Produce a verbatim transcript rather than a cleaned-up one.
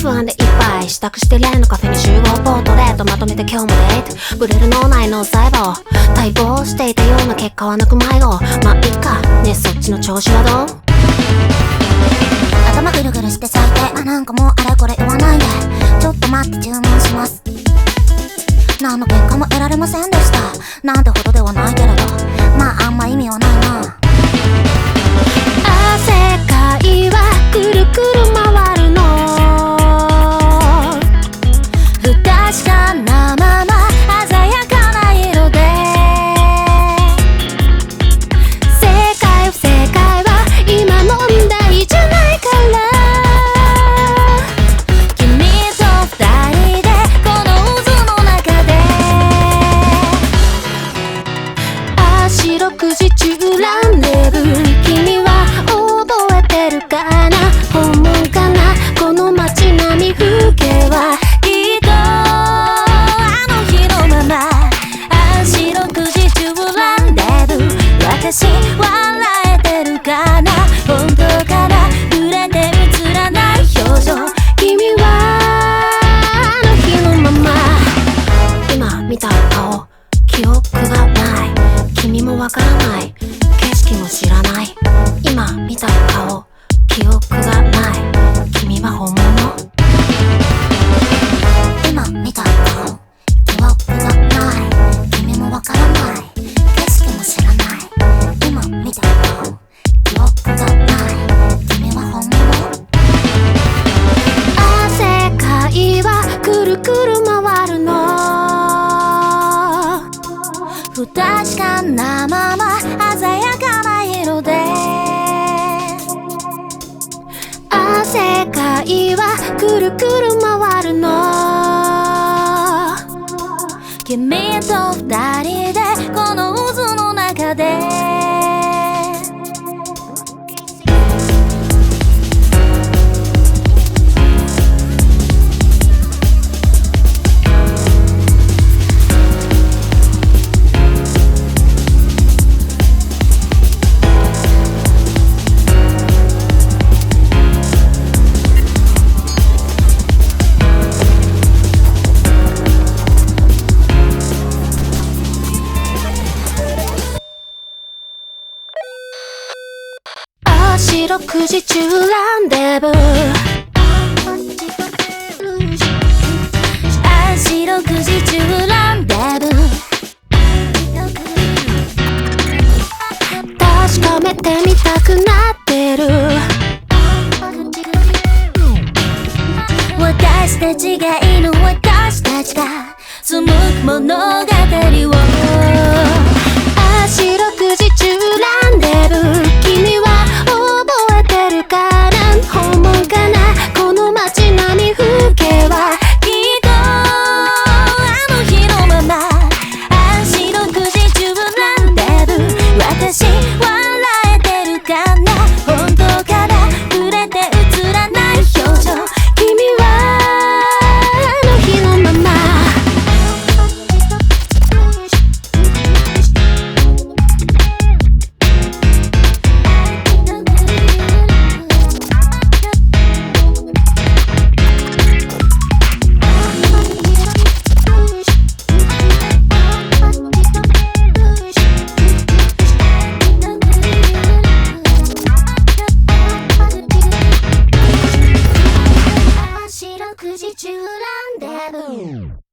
不安でいっぱい支度して例のカフェに集合ポートレートまとめて今日もデートブレる脳内の細胞待望していたような結果はなく迷子まあいっかねえそっちの調子はどう頭ぐるぐるして最低あなんかもうあれこれ言わないでちょっと待って注文します何の結果も得られませんでしたなんてほどではないけれどまああんま意味はないなあ世界はくるくる回るの不確かなまま鮮やかな色で正解不正解は今問題じゃないから君と二人でこの渦の中であ四六時中ランデブー君は覚えてるかな本物かなこの街並み風景はきっとあの日のままあ四六時中ランデブー私笑えてるかな本当かな触れて映らない表情君はあの日のまま今見た顔記憶がない君もわからない景色も知らない今見た顔記憶がない君は本物今見た顔記憶がない君もわからない景色も知らない今見た顔記憶がない君は本物あ世界はくるくる回るの不確かなまま鮮やかな色であ世界はくるくる回るの君と二人でこの渦の中で四六時中ランデブーあ四六時中ランデブー確かめてみたくなってる私たちがいる私たちが紡ぐ物語をあ四六時中ランデブー君は覚えてるかな本物かなこの街並み風景はきっとあの日のままあ四六時中ランデブー私笑えてるかな本当かな触れて映らない表情君はあの日のまま四六時中ランデブー